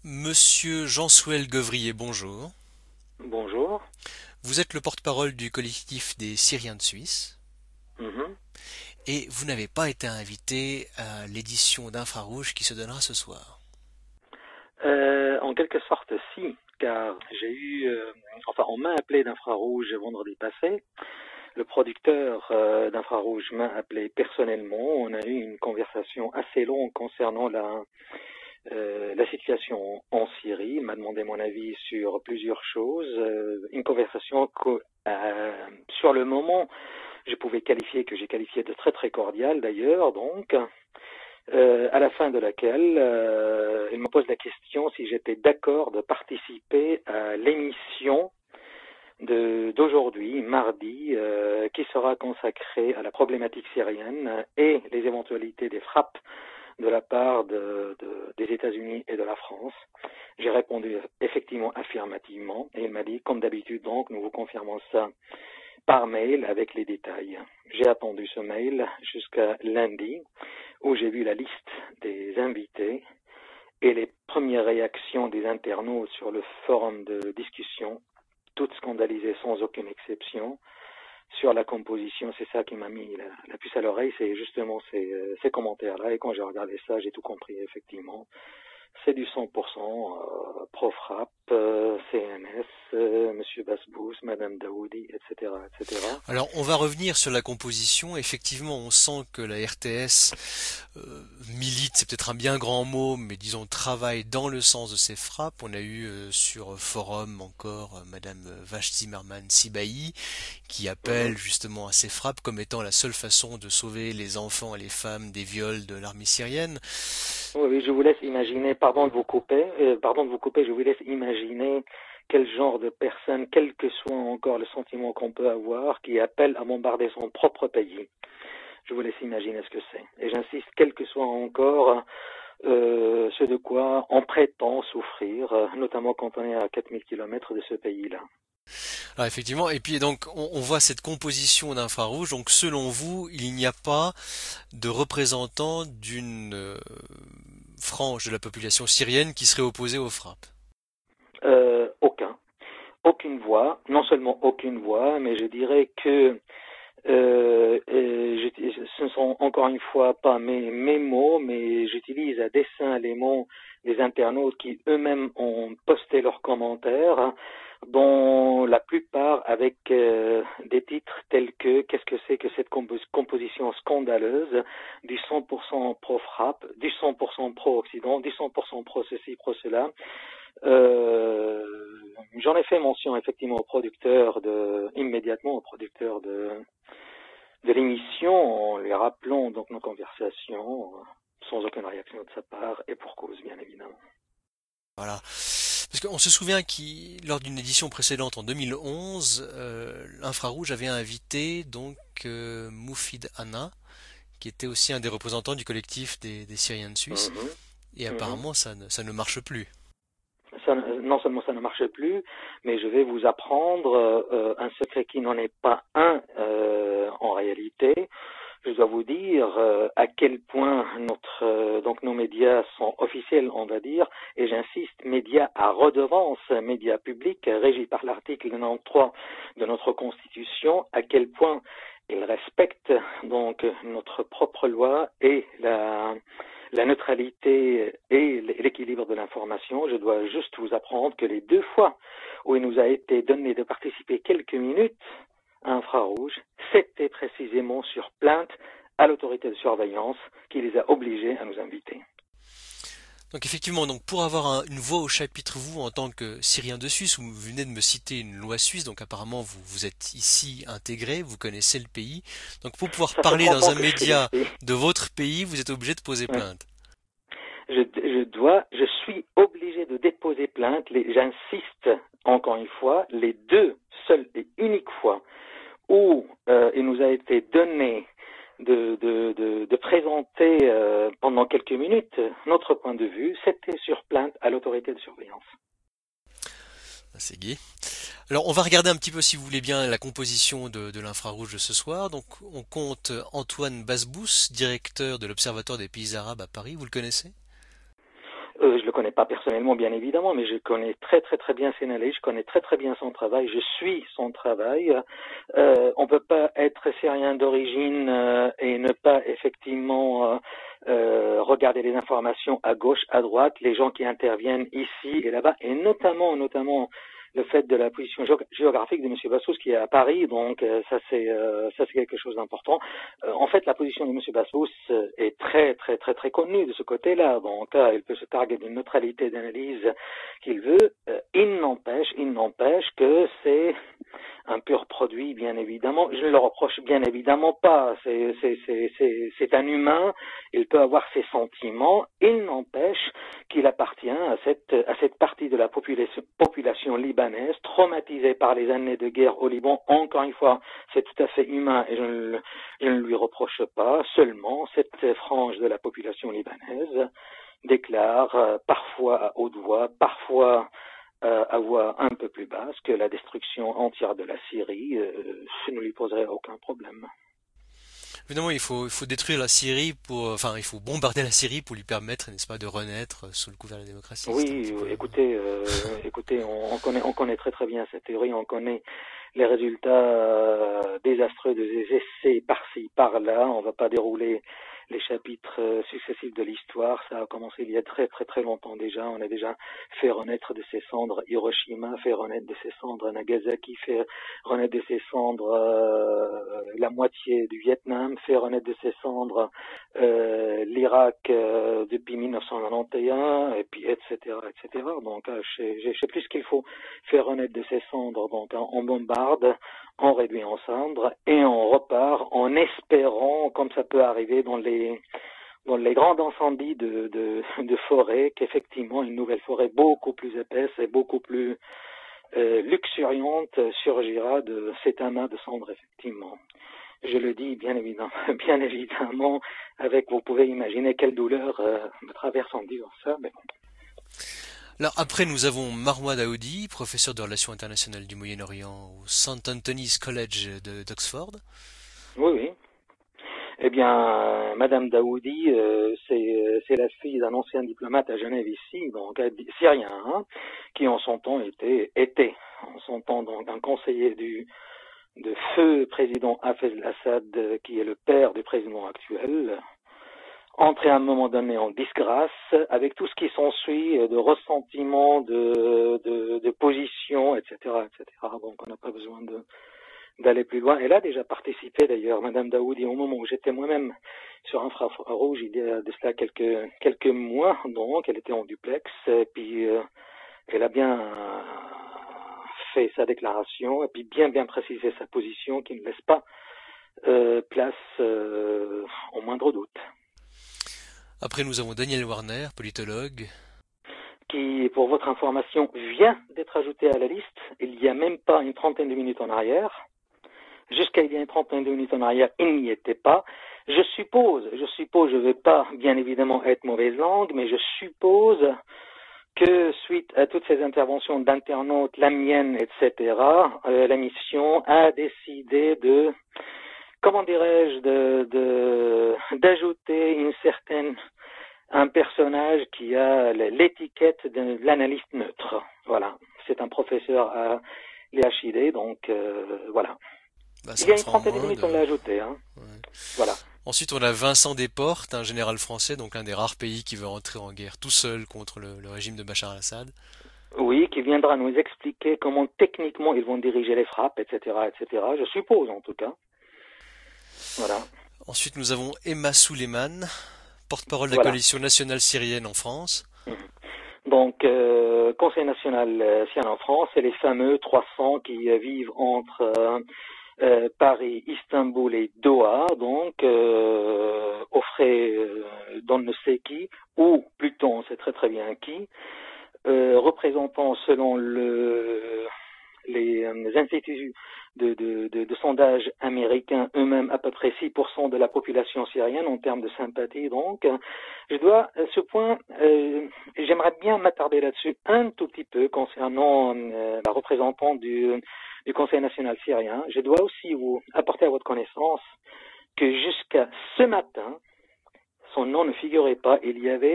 Monsieur Jean-Souel Gevrier, bonjour. Bonjour. Vous êtes le porte-parole du collectif des Syriens de Suisse Mhm. et vous n'avez pas été invité à l'édition d'Infrarouge qui se donnera ce soir. En quelque sorte, si, car on m'a appelé d'Infrarouge vendredi passé. Le producteur d'Infrarouge m'a appelé personnellement. On a eu une conversation assez longue concernant la situation en Syrie. Il m'a demandé mon avis sur plusieurs choses. Une conversation sur le moment, que j'ai qualifié de très très cordiale d'ailleurs. Donc, à la fin de laquelle il me pose la question si j'étais d'accord de participer à l'émission d'aujourd'hui, mardi, qui sera consacrée à la problématique syrienne et les éventualités des frappes de la part des États-Unis et de la France. J'ai répondu effectivement affirmativement et il m'a dit, comme d'habitude donc, nous vous confirmons ça par mail avec les détails. J'ai attendu ce mail jusqu'à lundi où j'ai vu la liste des invités et les premières réactions des internautes sur le forum de discussion, toutes scandalisées sans aucune exception, sur la composition. C'est ça qui m'a mis la puce à l'oreille, c'est justement ces commentaires-là. Et quand j'ai regardé ça, j'ai tout compris, effectivement. C'est du 100% pro-frappe, CNS, Monsieur Basbous, Madame Daoudi, etc., etc. Alors on va revenir sur la composition. Effectivement, on sent que la RTS milite, c'est peut-être un bien grand mot, mais disons travaille dans le sens de ces frappes. On a eu sur forum encore Madame Vache Zimmerman Sibahi qui Mhm. appelle justement à ces frappes comme étant la seule façon de sauver les enfants et les femmes des viols de l'armée syrienne. Oui, oui, je vous laisse imaginer, pardon de vous couper, je vous laisse imaginer quel genre de personne, quel que soit encore le sentiment qu'on peut avoir, qui appelle à bombarder son propre pays. Je vous laisse imaginer ce que c'est. Et j'insiste, quel que soit encore ce de quoi on prétend souffrir, notamment quand on est à 4000 kilomètres de ce pays-là. Alors effectivement, et puis donc on voit cette composition d'infrarouge. Donc selon vous, il n'y a pas de représentant d'une frange de la population syrienne qui serait opposée aux frappes. Aucun. Aucune voix, non seulement aucune voix, mais je dirais que ce ne sont encore une fois pas mes mots, mais j'utilise à dessein les mots des internautes qui eux-mêmes ont posté leurs commentaires, hein, dont la plupart avec des titres tels que qu'est-ce que c'est que cette composition scandaleuse du 100% pro-frappe, du 100% pro-Occident, du 100% pro-ceci, pro-cela. Euh, J'en ai fait mention effectivement immédiatement au producteur de l'émission en lui rappelant donc nos conversations sans aucune réaction de sa part et pour cause bien évidemment. Voilà. Parce qu'on se souvient qu'il, lors d'une édition précédente en 2011, l'Infrarouge avait invité donc Moufid Hanna, qui était aussi un des représentants du collectif des Syriens de Suisse, Mhm, et mhm. apparemment ça ne marche plus. Non seulement ça ne marche plus, mais je vais vous apprendre un secret qui n'en est pas un en réalité. Je dois vous dire à quel point donc nos médias sont officiels, on va dire, et j'insiste, médias à redevance, médias publics régis par l'article 93 de notre Constitution, à quel point ils respectent donc notre propre loi et la neutralité et l'équilibre de l'information. Je dois juste vous apprendre que les deux fois où il nous a été donné de participer quelques minutes à Infrarouge, c'était précisément sur plainte à l'autorité de surveillance qui les a obligés à nous inviter. Donc effectivement, donc pour avoir une voix au chapitre, vous en tant que Syrien de Suisse, vous venez de me citer une loi suisse, donc apparemment vous êtes ici intégré, vous connaissez le pays. Donc pour pouvoir Ça fait parler 30 dans ans un que je suis média ici. de votre pays, vous êtes obligé de poser plainte. Je suis obligé de déposer plainte. J'insiste encore une fois, les deux seules et uniques fois où il nous a été donné de présenter pendant quelques minutes notre point de vue, c'était sur plainte à l'autorité de surveillance. C'est gai. Alors on va regarder un petit peu, si vous voulez bien, la composition de l'infrarouge de ce soir. Donc on compte Antoine Basbous, directeur de l'Observatoire des pays arabes à Paris, vous le connaissez? Je le connais pas personnellement, bien évidemment, mais je connais très très très bien Senali, je connais très très bien son travail, je suis son travail. On peut pas être syrien d'origine et ne pas effectivement regarder les informations à gauche, à droite, les gens qui interviennent ici et là-bas, et notamment le fait de la position géographique de M. Bassous qui est à Paris, donc ça c'est quelque chose d'important. En fait, la position de M. Bassous est très très très très connue de ce côté-là, donc il peut se targuer d'une neutralité d'analyse qu'il veut. Il n'empêche que c'est un pur produit, bien évidemment. Je ne le reproche bien évidemment pas. C'est un humain. Il peut avoir ses sentiments. Il n'empêche qu'il appartient à cette partie de la population libanaise traumatisée par les années de guerre au Liban. Encore une fois, c'est tout à fait humain et je ne lui reproche pas. Seulement, cette frange de la population libanaise déclare parfois à haute voix, parfois à voix un peu plus basse, que la destruction entière de la Syrie ne lui poserait aucun problème. Évidemment, il faut détruire la Syrie il faut bombarder la Syrie pour lui permettre, n'est-ce pas, de renaître sous le couvert de la démocratie. Oui, écoutez, on connaît très très bien cette théorie, on connaît les résultats désastreux des essais par-ci, par-là. On ne va pas dérouler les chapitres successifs de l'histoire. Ça a commencé il y a très très très longtemps déjà. On a déjà fait renaître de ses cendres Hiroshima, fait renaître de ses cendres Nagasaki, fait renaître de ses cendres la moitié du Vietnam, fait renaître de ses cendres l'Irak depuis 1991, et puis etc. Donc je sais plus ce qu'il faut faire renaître de ses cendres. Donc on bombarde, on réduit en cendres et on repart en espérant, comme ça peut arriver dans les grands incendies de forêt, qu'effectivement une nouvelle forêt beaucoup plus épaisse et beaucoup plus luxuriante surgira de cet amas de cendres, effectivement. Je le dis bien évidemment, vous pouvez imaginer quelle douleur me traverse en disant ça, mais bon. Alors après, nous avons Marwa Daoudi, professeur de relations internationales du Moyen-Orient au St. Anthony's College d'Oxford. Oui. Eh bien, Madame Daoudi, c'est la fille d'un ancien diplomate à Genève ici, donc syrien, qui en son temps était en son temps donc un conseiller de feu président Hafez al-Assad, qui est le père du président actuel, entré à un moment donné en disgrâce, avec tout ce qui s'ensuit de ressentiment, de position, etc. Donc on n'a pas besoin d'aller plus loin. Elle a déjà participé d'ailleurs, Madame Daoudi, au moment où j'étais moi-même sur Infrarouge, il y a de cela quelques mois, donc elle était en duplex, et puis elle a bien fait sa déclaration, et puis bien précisé sa position, qui ne laisse pas place au moindre doute. Après, nous avons Daniel Warner, politologue, qui, pour votre information, vient d'être ajouté à la liste il y a même pas une trentaine de minutes en arrière. Jusqu'à il y a une trentaine de minutes en arrière, il n'y était pas. Je suppose, je ne veux pas bien évidemment être mauvaise langue, mais je suppose que suite à toutes ces interventions d'internautes, la mienne, etc., la mission a décidé d'ajouter un personnage qui a l'étiquette de l'analyste neutre. Voilà, c'est un professeur à l'IHID, donc voilà. Il y a une trentaine de minutes, on l'a ajouté. Ouais. Voilà. Ensuite, on a Vincent Desportes, un général français, donc l'un des rares pays qui veut rentrer en guerre tout seul contre le régime de Bachar al-Assad. Oui, qui viendra nous expliquer comment techniquement ils vont diriger les frappes, etc., je suppose en tout cas. Voilà. Ensuite, nous avons Emma Souleyman, porte-parole de la coalition nationale syrienne en France. Donc, Conseil national syrien en France, c'est les fameux 300 qui vivent entre Paris, Istanbul et Doha, donc aux frais d'on ne sait qui, ou plutôt on sait très très bien qui, représentant selon les instituts de sondage américains eux-mêmes à peu près 6% de la population syrienne en termes de sympathie. Donc, ce point, j'aimerais bien m'attarder là-dessus un tout petit peu concernant la représentante du Conseil national syrien. Je dois aussi vous apporter à votre connaissance que jusqu'à ce matin, son nom ne figurait pas. Il y avait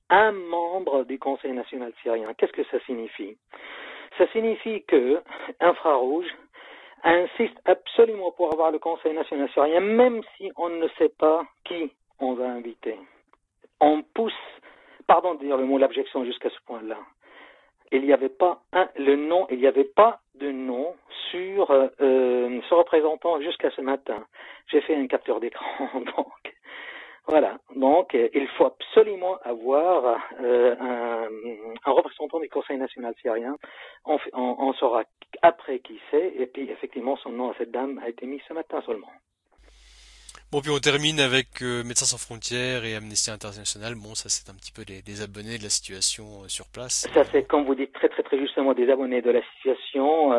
un membre du Conseil national syrien. Qu'est-ce que ça signifie? Ça signifie que Infrarouge insiste absolument pour avoir le Conseil national syrien, même si on ne sait pas qui on va inviter. On pousse, pardon de dire le mot, l'abjection jusqu'à ce point-là. Il n'y avait pas il n'y avait pas de nom sur ce représentant jusqu'à ce matin. J'ai fait un capteur d'écran, donc voilà. Donc il faut absolument avoir un représentant du Conseil national syrien. On saura après qui c'est, et puis effectivement son nom à cette dame a été mis ce matin seulement. Bon, puis on termine avec Médecins sans frontières et Amnesty International. Bon, ça c'est un petit peu des abonnés de la situation sur place. Ça c'est, comme vous dites très très très justement, des abonnés de la situation.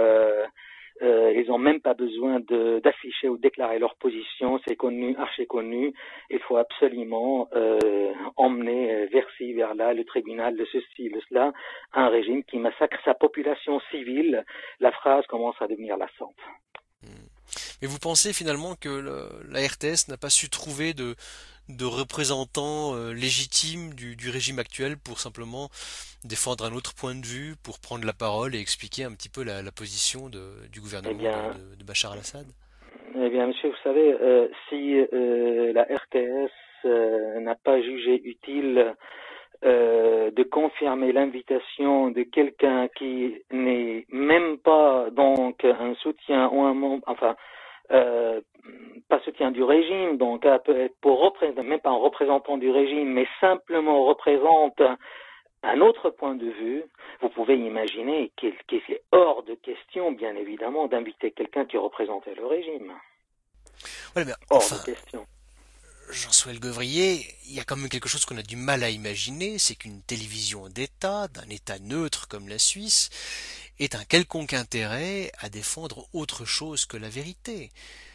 Ils n'ont même pas besoin d'afficher ou déclarer leur position, c'est connu, archi connu. Il faut absolument emmener vers-ci, vers-là, le tribunal de ceci, de cela, un régime qui massacre sa population civile. La phrase commence à devenir lassante. Mais vous pensez finalement que la RTS n'a pas su trouver de représentants légitimes du régime actuel pour simplement défendre un autre point de vue, pour prendre la parole et expliquer un petit peu la position du gouvernement de Bachar al-Assad? Eh bien, monsieur, vous savez, si la RTS n'a pas jugé utile de confirmer l'invitation de quelqu'un qui n'est même pas donc un soutien ou un membre, enfin pas soutien du régime, donc peut être pour représenter, même pas un représentant du régime, mais simplement représente un autre point de vue, vous pouvez imaginer qu'il est hors de question, bien évidemment, d'inviter quelqu'un qui représentait le régime. Ouais, mais hors enfin, de question. Jean-Souel Gevrier, il y a quand même quelque chose qu'on a du mal à imaginer, c'est qu'une télévision d'État, d'un État neutre comme la Suisse, ait un quelconque intérêt à défendre autre chose que la vérité.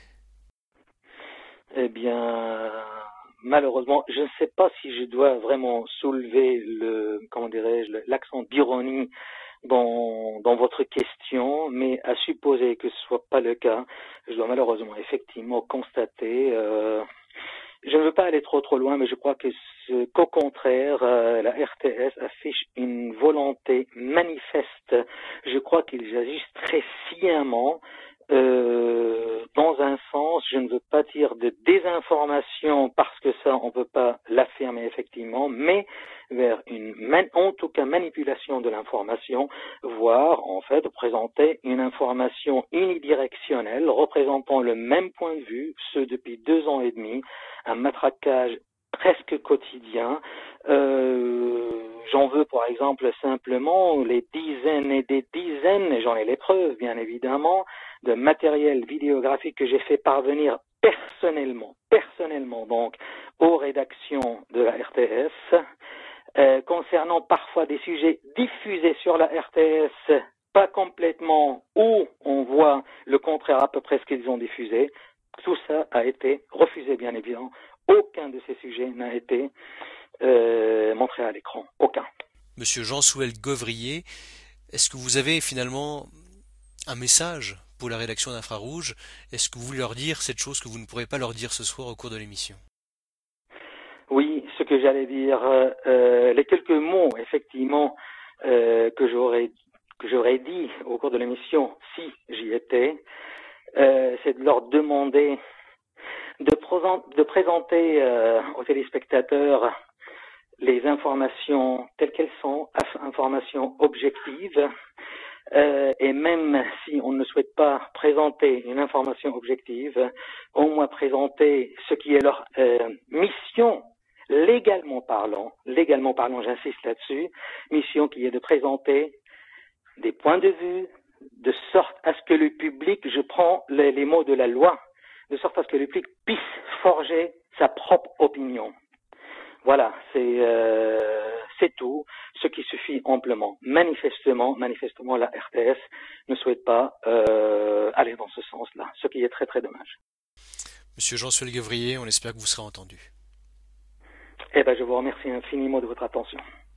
Eh bien, malheureusement, je ne sais pas si je dois vraiment soulever l'accent d'ironie dans votre question, mais à supposer que ce soit pas le cas, je dois malheureusement effectivement constater, je ne veux pas aller trop loin, mais je crois qu'au contraire, la RTS affiche une volonté manifeste. Je crois qu'ils agissent très sciemment dans un sens, je ne veux pas dire de désinformation parce que ça on ne peut pas l'affirmer effectivement, mais vers en tout cas manipulation de l'information, voire en fait présenter une information unidirectionnelle représentant le même point de vue, ce depuis 2 ans et demi, un matraquage presque quotidien. J'en veux par exemple simplement les dizaines et des dizaines, et j'en ai les preuves bien évidemment, de matériel vidéographique que j'ai fait parvenir personnellement donc aux rédactions de la RTS, concernant parfois des sujets diffusés sur la RTS, pas complètement, où on voit le contraire à peu près ce qu'ils ont diffusé. Tout ça a été refusé bien évidemment. Aucun de ces sujets n'a été montré à l'écran. Aucun. Monsieur Jean-Souel Gevrier, est-ce que vous avez finalement un message pour la rédaction d'Infrarouge? Est-ce que vous voulez leur dire cette chose que vous ne pourrez pas leur dire ce soir au cours de l'émission? Oui, ce que j'allais dire, les quelques mots effectivement que j'aurais dit au cours de l'émission si j'y étais, c'est de leur demander de présenter aux téléspectateurs les informations telles qu'elles sont, informations objectives, et même si on ne souhaite pas présenter une information objective, au moins présenter ce qui est leur mission, légalement parlant, j'insiste là-dessus, mission qui est de présenter des points de vue, de sorte à ce que le public, je prends les mots de la loi, de sorte à ce que le public puisse forger sa propre opinion. Voilà, c'est tout, ce qui suffit amplement. Manifestement, la RTS ne souhaite pas aller dans ce sens-là, ce qui est très très dommage. Monsieur Jean-Souel Gevrier, on espère que vous serez entendu. Eh bien, je vous remercie infiniment de votre attention.